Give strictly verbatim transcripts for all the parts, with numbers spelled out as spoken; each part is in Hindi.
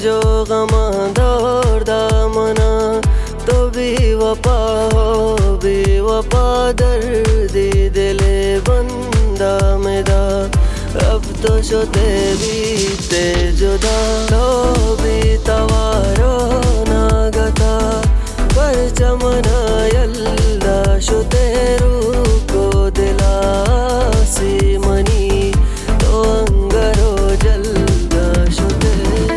रंजो गमा दौर दामना तो बेवफा हो बेवफा दर्दी दिले बंदा मेरा अब तो शोते बीते जुदा तो भी तवारो नागता पर चमना यल्ला शोते रूको दिला सी मनी तो अंगरो जल्दा शोते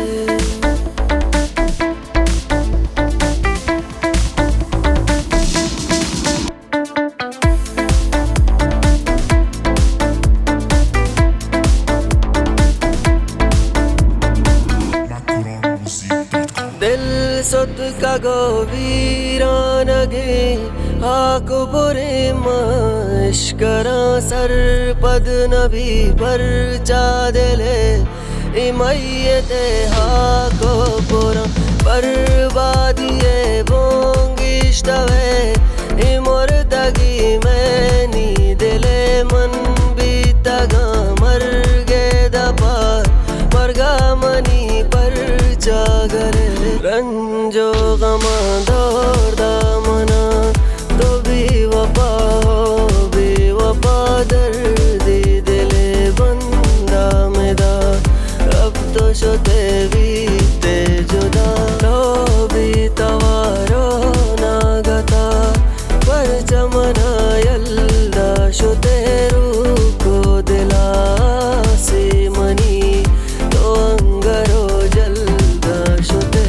दिल सुत का गोवीरानगे हाको बुरे मश्करा सर पद नबी पर चादले इमयते हाको पुरा बर्बादिए बोंगिश्तवे इमोर तगी मैनी दिले मन बीतगा मर गे दपार मरगा मनी पर जागरे रंजो गमा दौर दामना तो बेवफा हो बेवफा दर्दी दिले बंदा मेरा अब तो शोते बीते जुदा लो भी तवारो नागता पर चमना यल्ला शोते रूको दिला सी मनी तो अंगरो जल्दा शोते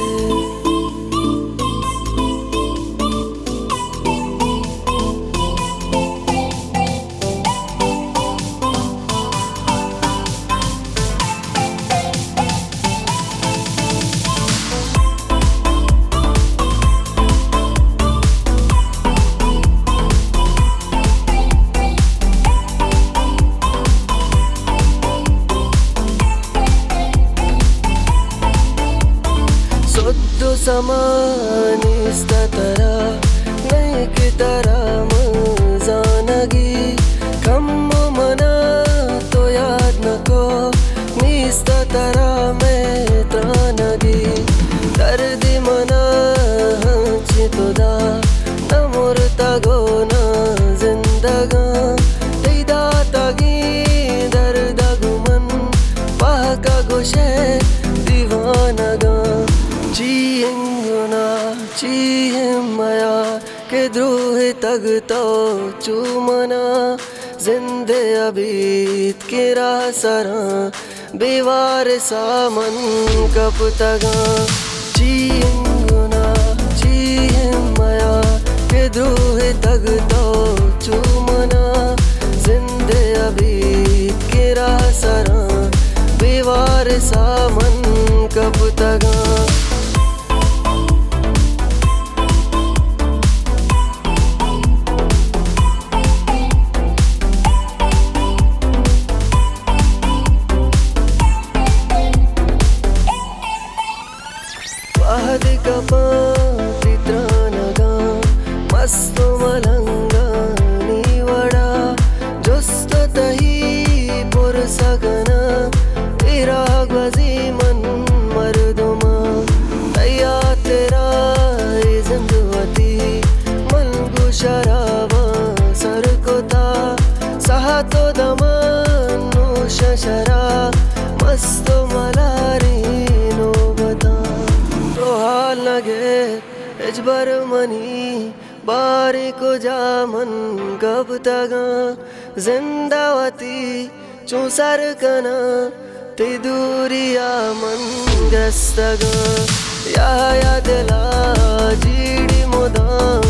समानिस्तरा नहीं की तरह मजानगी कम मना तो याद न को निस्तरा में त्रानगी दर्दी मना हंची तुदा न मुरता गो न जिंदगा दिदा तगी दर्द गुमन पाका गोशे दीवानगा चींगुना चीमया के द्रोह तग तो चूमना जिंदे अबीत के रासरा बेवार सामन कब तगा चींगुना चीमया के द्रोह तग तो चूमना जिंदे अबीत के रासरा बेवार सामन कब तगा कपातित्रानगा मस्तो मलंगा नीवड़ा जुस्तो तही पुरसगना इरागवजी मन मर्दुमा तैया तेरा जिंदवती मलगु शराबा सरकोता सहतो दमनु शशरा मस्तो मलारी नो बता लगे इजबर मनी बारी को जामन कब तगा जिंदावती चूसर कना ती दूरिया मन गस्तगा या या दिला जीड़ी मुदा